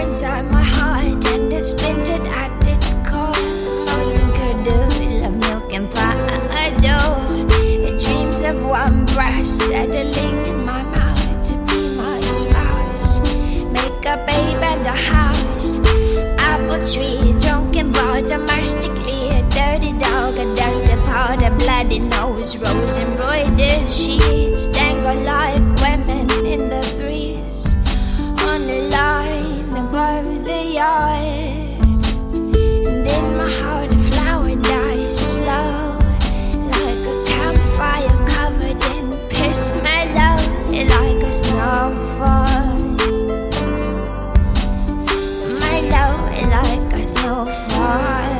inside my heart, and it's splintered at its core. Mountain Cordova, love milk and pie. The dreams of one breast settling in my mouth to be my spouse. Make a babe and a house. Apple tree, drunken bar, domestically a dirty dog, a dusty powder, bloody nose, rose embroidered sheets dangle like women in the breeze on the line above the yard. And in my heart a flower dies slow, like a campfire covered in piss mellow, like a snowfall. Mellow, like a snowfall.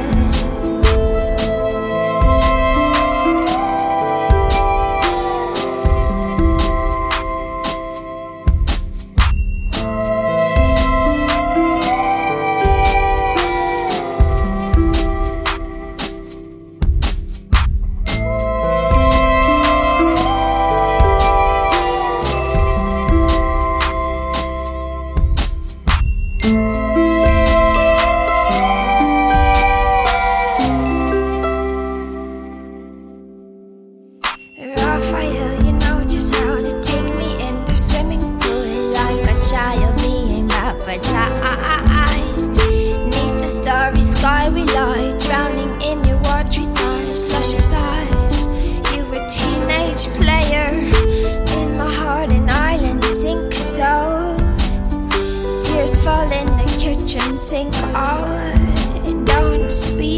Raphael, you know just how to take me in the swimming pool, like a child being baptized. Neath the starry sky we lie, drowning in your watery thighs, luscious eyes. You a teenage player in my heart, an island sink so. Tears fall in the kitchen sink. Oh, don't speak.